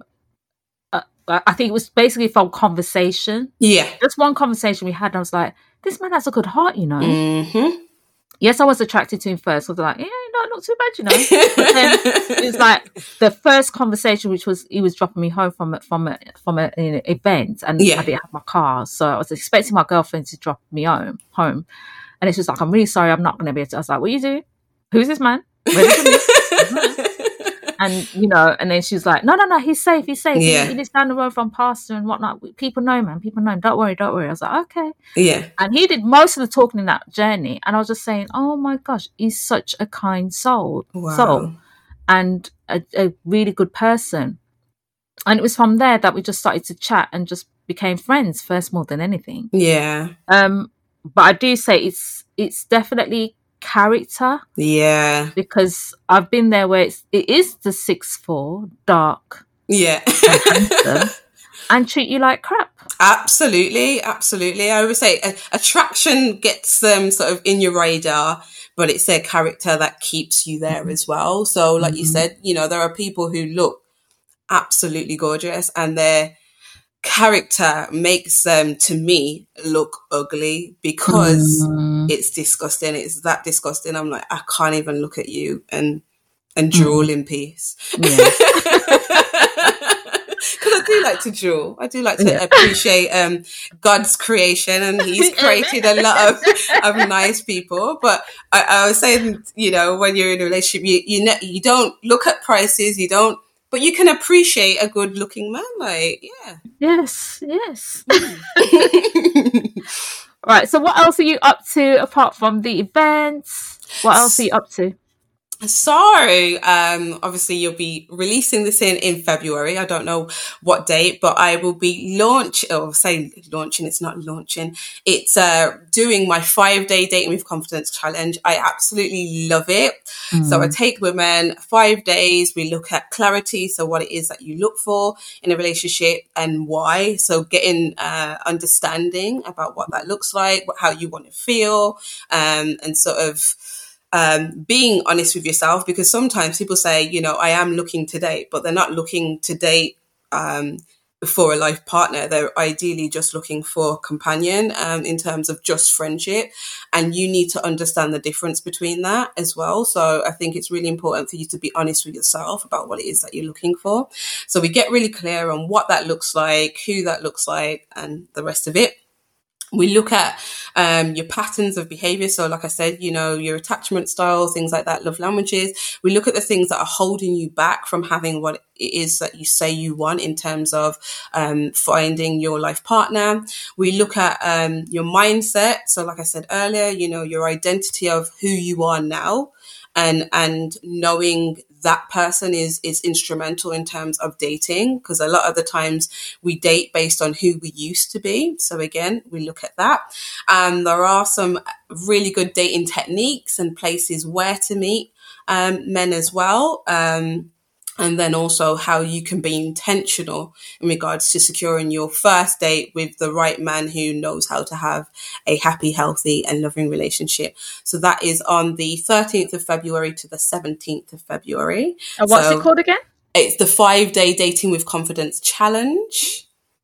I think it was basically from conversation. Yeah. Just one conversation we had, and I was like, this man has a good heart, you know. Yes, I was attracted to him first. I was like, yeah, not too bad, you know. But then it was like the first conversation, which was he was dropping me home from an event, and I didn't have my car, so I was expecting my girlfriend to drop me home, and it's just like, I'm really sorry, I'm not going to be able to. I was like, what are you doing? Who's this man? Where did he live? And you know, and then she was like, no, he's safe. Yeah. He lives down the road from Pastor and whatnot. People know him. Don't worry. I was like, okay. Yeah. And he did most of the talking in that journey, and I was just saying, oh my gosh, he's such a kind soul. Wow. And a really good person. And it was from there that we just started to chat and just became friends first, more than anything. Yeah. But I do say it's definitely character, because I've been there where it is the 6'4", dark, and handsome, and treat you like crap. Absolutely. I always say attraction gets them sort of in your radar, but it's their character that keeps you there as well. So like you said, you know, there are people who look absolutely gorgeous and their character makes them, to me, look ugly because it's disgusting. It's that disgusting. I'm like, I can't even look at you and drool in peace. Because I do like to drool. I do like to appreciate God's creation, and He's created a lot of nice people. But I was saying, you know, when you're in a relationship, you don't look at prices, but you can appreciate a good-looking man, like, Yes. Right, so what else are you up to apart from the events? What else are you up to? So, obviously you'll be releasing this in February. I don't know what date, but I will be it's not launching. It's, doing my 5-day Dating with Confidence challenge. I absolutely love it. So I take women 5 days. We look at clarity. So what it is that you look for in a relationship and why. So getting, understanding about what that looks like, how you want to feel, and sort of, being honest with yourself, because sometimes people say, you know, I am looking to date, but they're not looking to date for a life partner. They're ideally just looking for a companion, in terms of just friendship. And you need to understand the difference between that as well. So I think it's really important for you to be honest with yourself about what it is that you're looking for. So we get really clear on what that looks like, who that looks like, and the rest of it. We look at your patterns of behavior. So like I said, your attachment style, things like that, love languages. We look at the things that are holding you back from having what it is that you say you want in terms of finding your life partner. We look at your mindset. So like I said earlier, your identity of who you are now, and knowing that person is instrumental in terms of dating, because a lot of the times we date based on who we used to be. So again, we look at that. There are some really good dating techniques and places where to meet men as well. And then also how you can be intentional in regards to securing your first date with the right man who knows how to have a happy, healthy and loving relationship. So that is on the 13th of February to the 17th of February. And what's it called again? It's the 5-day Dating with Confidence Challenge.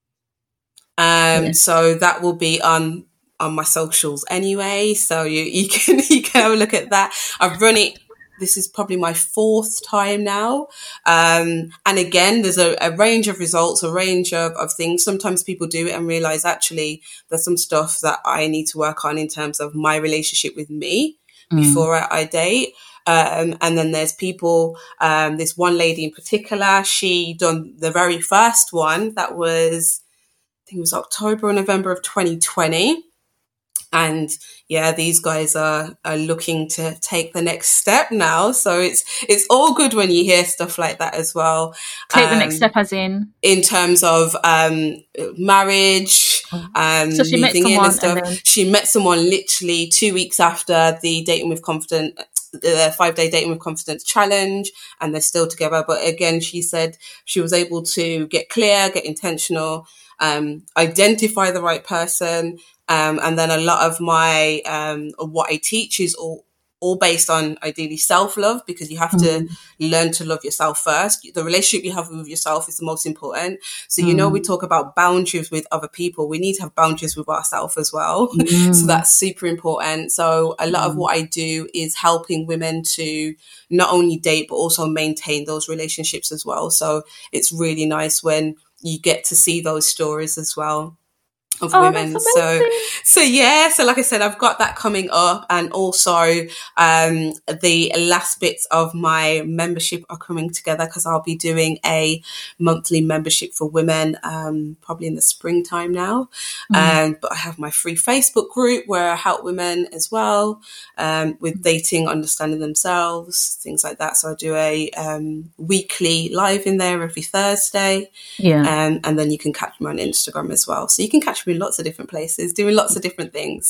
So that will be on my socials anyway. So you can have a look at that. I've run it. This is probably my 4th time now. And again, there's a range of results, a range of things. Sometimes people do it and realize actually there's some stuff that I need to work on in terms of my relationship with me before I date. And then there's people, this one lady in particular, she done the very first one. That was, I think it was October or November of 2020. And yeah, these guys are looking to take the next step now. So it's all good when you hear stuff like that as well. Take the next step as in terms of marriage, so she met someone and stuff. She met someone literally 2 weeks after the Dating with Confidence, the 5-day Dating with Confidence challenge, and they're still together. But again, she said she was able to get clear, get intentional, identify the right person. And then a lot of my, what I teach is all based on ideally self-love, because you have to learn to love yourself first. The relationship you have with yourself is the most important. So, we talk about boundaries with other people. We need to have boundaries with ourselves as well. So that's super important. So a lot of what I do is helping women to not only date, but also maintain those relationships as well. So it's really nice when you get to see those stories as well of women. So yeah, so like I said, I've got that coming up, and also the last bits of my membership are coming together, because I'll be doing a monthly membership for women probably in the springtime now. But I have my free Facebook group where I help women as well with dating, understanding themselves, things like that. So I do a weekly live in there every Thursday, and then you can catch me on Instagram as well. So you can catch me in lots of different places, doing lots of different things.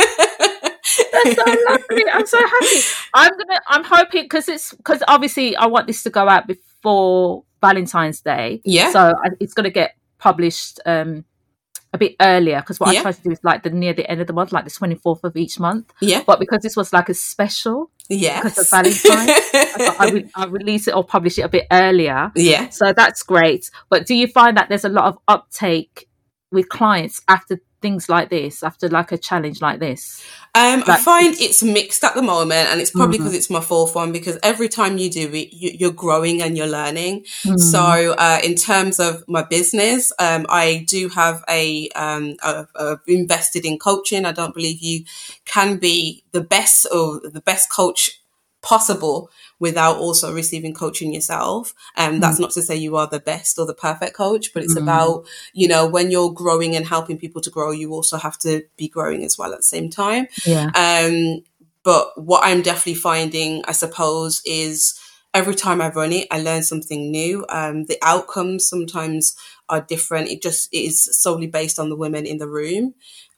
That's so lovely. I'm so happy. I'm hoping, because obviously I want this to go out before Valentine's Day. Yeah. So it's going to get published a bit earlier, because what I try to do is near the end of the month, like the 24th of each month. Yeah. But because this was like a special, because of Valentine's, I'll release it or publish it a bit earlier. Yeah. So that's great. But do you find that there's a lot of uptake with clients after things like this, after like a challenge like this? I find it's mixed at the moment, and it's probably because it's my 4th one, because every time you do it, you're growing and you're learning. So in terms of my business, I do have a invested in coaching. I don't believe you can be the best coach possible without also receiving coaching yourself. That's not to say you are the best or the perfect coach, but it's about, when you're growing and helping people to grow, you also have to be growing as well at the same time. Yeah. But what I'm definitely finding, I suppose, is every time I run it, I learn something new. The outcomes sometimes are different. It is solely based on the women in the room.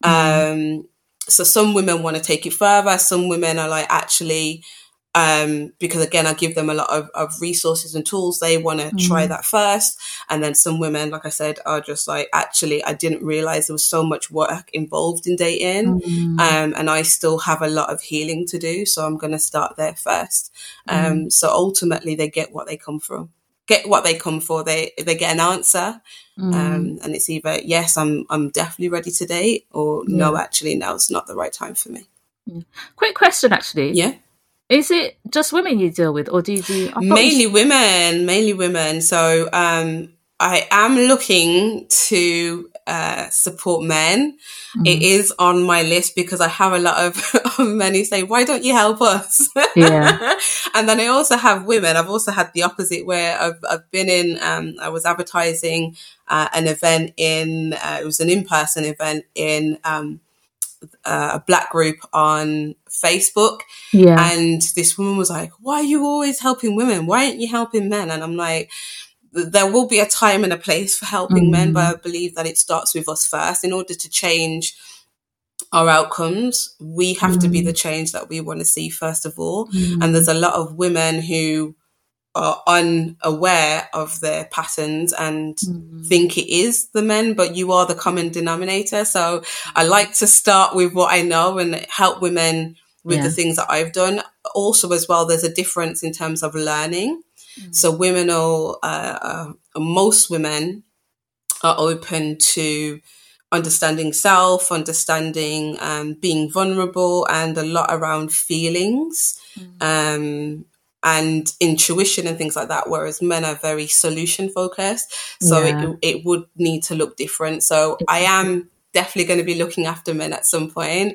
So some women want to take it further. Some women are like, actually, because again, I give them a lot of resources and tools. They want to try that first. And then some women, like I said, are just like, actually, I didn't realize there was so much work involved in dating. And I still have a lot of healing to do. So I'm going to start there first. So ultimately they get what they come from. get what they come for. They get an answer, and it's either yes, I'm definitely ready to date, or no, actually, no, it's not the right time for me. Quick question, actually. Yeah. Is it just women you deal with, or do you do... Mainly women. So I am looking to support men. It is on my list because I have a lot of men who say, why don't you help us? Yeah. And then I also have women. I've also had the opposite, where I've been in, I was advertising an event it was an in-person event in a Black group on Facebook. Yeah. And this woman was like, why are you always helping women? Why aren't you helping men? And I'm like, there will be a time and a place for helping men, but I believe that it starts with us first. In order to change our outcomes, we have to be the change that we want to see first of all. And there's a lot of women who are unaware of their patterns and think it is the men, but you are the common denominator. So I like to start with what I know and help women with the things that I've done. Also, as well, there's a difference in terms of learning. So women most women are open to understanding self, understanding being vulnerable, and a lot around feelings and intuition and things like that, whereas men are very solution focused. So it would need to look different. So I am definitely going to be looking after men at some point.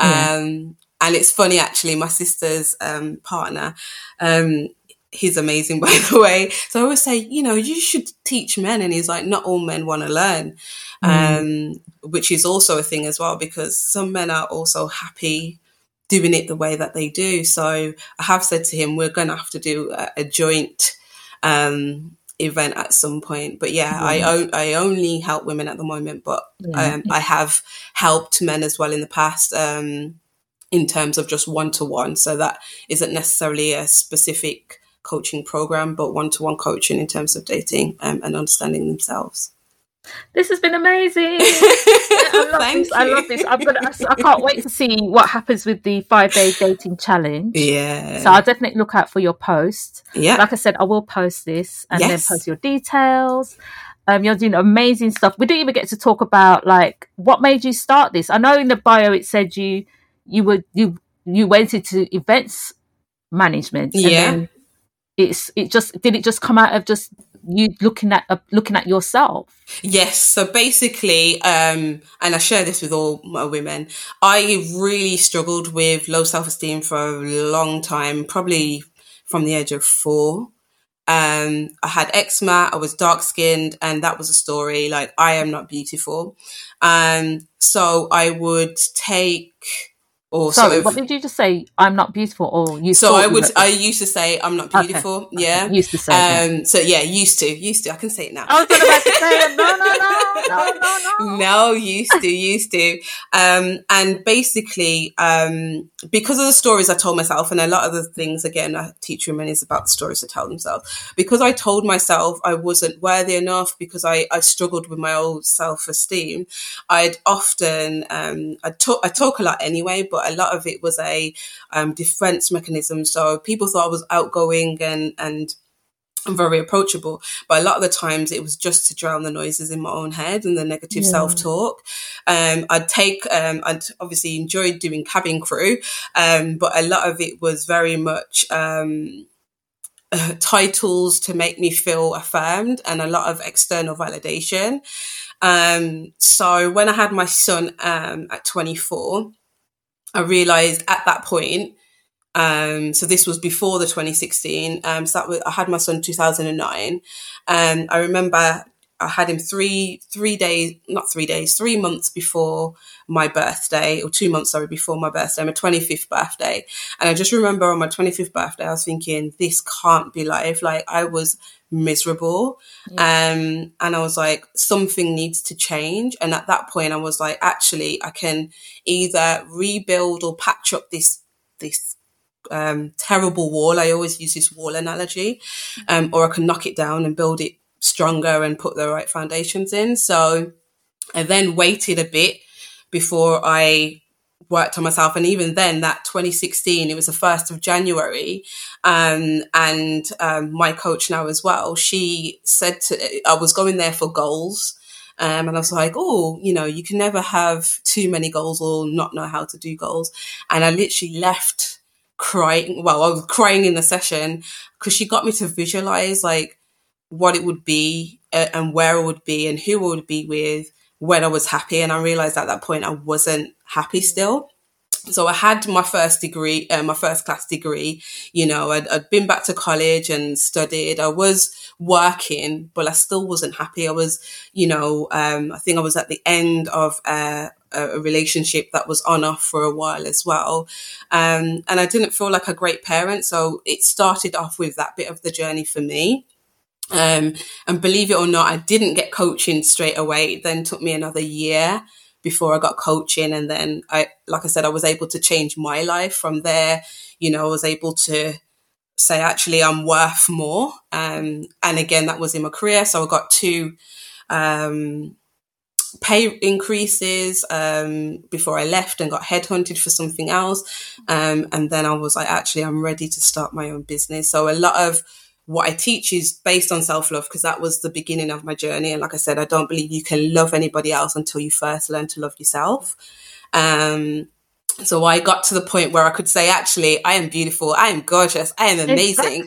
And it's funny, actually, my sister's partner, he's amazing, by the way. So I always say, you should teach men. And he's like, not all men want to learn, which is also a thing as well, because some men are also happy doing it the way that they do. So I have said to him, we're going to have to do a joint event at some point. But I only help women at the moment, but I have helped men as well in the past, in terms of just one-to-one. So that isn't necessarily a specific coaching program, but one-to-one coaching in terms of dating and understanding themselves. This has been amazing. I love this. I can't wait to see what happens with the 5-day dating challenge. Yeah. So I'll definitely look out for your post. Yeah. Like I said, I will post this and then post your details. You're doing amazing stuff. We didn't even get to talk about like what made you start this. I know in the bio it said you went into events management. And then did it just come out of just you looking at yourself? Yes. So basically, and I share this with all my women, I really struggled with low self-esteem for a long time, probably from the age of 4. I had eczema, I was dark skinned, and that was a story. Like, I am not beautiful. So I would take... what did you just say? I'm not beautiful, or you? So I used to say I'm not beautiful. Okay. Yeah, used to say. So yeah, used to. I can say it now. I was about to say no. No, used to. And basically, because of the stories I told myself, and a lot of the things again I teach women is about the stories they tell themselves. Because I told myself I wasn't worthy enough, because I struggled with my old self-esteem. I'd often I talk a lot anyway, but a lot of it was a defense mechanism. So people thought I was outgoing and very approachable, but a lot of the times it was just to drown the noises in my own head and the negative self-talk. I'd obviously enjoyed doing cabin crew, but a lot of it was very much titles to make me feel affirmed and a lot of external validation. So when I had my son at 24, I realized at that point, so this was before the 2016. So I had my son in 2009. I remember I had him 3 months before my birthday, or 2 months, before my birthday, my 25th birthday. And I just remember on my 25th birthday, I was thinking, this can't be life. Like, I was miserable. And I was like, something needs to change. And at that point I was like, actually, I can either rebuild or patch up this terrible wall. I always use this wall analogy, or I can knock it down and build it stronger and put the right foundations in. So I then waited a bit before I worked on myself. And even then, that 2016, it was the 1st of January. And my coach now as well, she said I was going there for goals. And I was like, oh, you know, you can never have too many goals or not know how to do goals. And I literally left crying. Well, I was crying in the session because she got me to visualize like what it would be and where I would be and who I would be with when I was happy. And I realized at that point I wasn't happy still. So I had my first degree, my first class degree. You know, I'd been back to college and studied. I was working, but I still wasn't happy. I was, you know, I think I was at the end of a relationship that was on off for a while as well. And I didn't feel like a great parent. So it started off with that bit of the journey for me. And believe it or not, I didn't get coaching straight away. It then took me another year before I got coaching. And then like I said, I was able to change my life from there. You know, I was able to say, actually, I'm worth more. And again, that was in my career. So I got 2 pay increases before I left and got headhunted for something else. And then I was like, actually, I'm ready to start my own business. So a lot of what I teach is based on self-love, because that was the beginning of my journey. And like I said, I don't believe you can love anybody else until you first learn to love yourself. So I got to the point where I could say, actually, I am beautiful, I am gorgeous, I am amazing.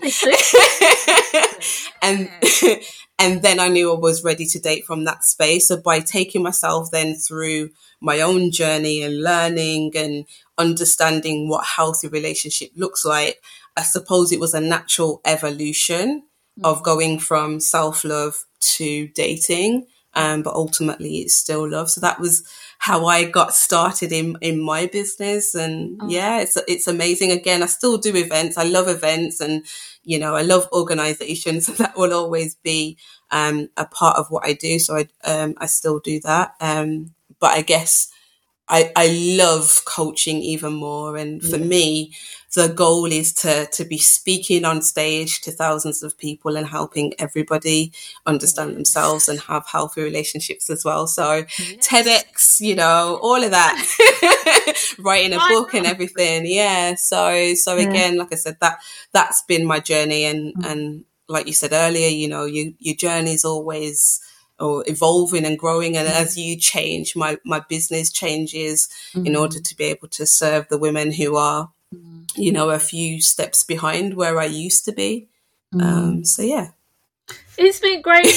Exactly. And then I knew I was ready to date from that space. So by taking myself then through my own journey and learning and understanding what healthy relationship looks like, I suppose it was a natural evolution of going from self-love to dating. But ultimately it's still love. So that was how I got started in my business. And yeah, it's amazing. Again, I still do events. I love events and, you know, I love organization. So that will always be a part of what I do. So I still do that. But I guess I love coaching even more. And for me, the goal is to be speaking on stage to thousands of people and helping everybody understand themselves and have healthy relationships as well. So TEDx, you know, all of that, writing a book and everything. Yeah. So again, like I said, that's been my journey. And like you said earlier, you know, your journey is always evolving and growing, and as you change, my business changes in order to be able to serve the women who are, you know, a few steps behind where I used to be. So yeah, it's been great.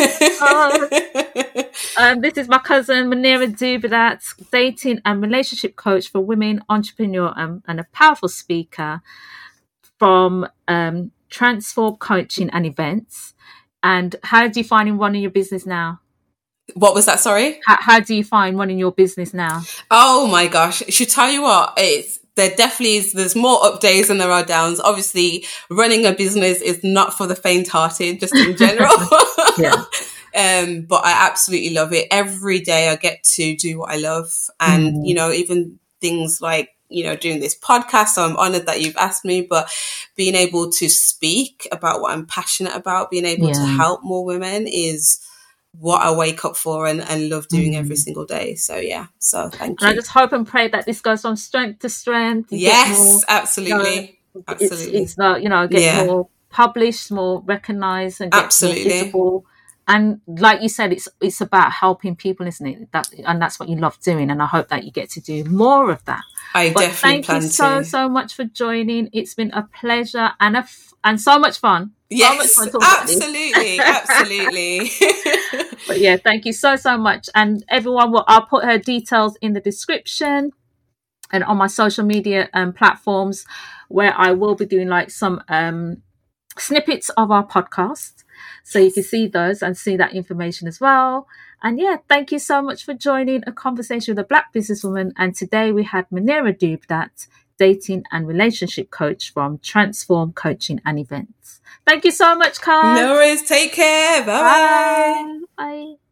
This is my cousin Munira Dubedat, dating and relationship coach for women, entrepreneur, and a powerful speaker from Transform Coaching and Events. And how do you find in running your business now? What was that? Sorry? How do you find running your business now? Oh my gosh. I should tell you what, there definitely is, there's more up days than there are downs. Obviously, running a business is not for the faint-hearted, just in general. But I absolutely love it. Every day I get to do what I love. And, you know, even things like, you know, doing this podcast. So I'm honored that you've asked me, but being able to speak about what I'm passionate about, being able to help more women is what I wake up for and love doing every single day. So yeah, so thank you. And I just hope and pray that this goes from strength to strength. Yes, absolutely. You know, absolutely. It's not, you know, get more published, more recognized, and get more visible. And like you said, it's about helping people, isn't it? And that's what you love doing. And I hope that you get to do more of that. Definitely plan to. Thank you so much for joining. It's been a pleasure and so much fun. Yes, absolutely, absolutely. But yeah, thank you so much. And everyone, I'll put her details in the description and on my social media platforms, where I will be doing like some snippets of our podcast. So you can see those and see that information as well. And yeah, thank you so much for joining A Conversation with a Black Businesswoman. And today we had Munira Dubedat, dating and relationship coach from Transform Coaching and Events. Thank you so much, Carl. No worries. Take care. Bye-bye. Bye.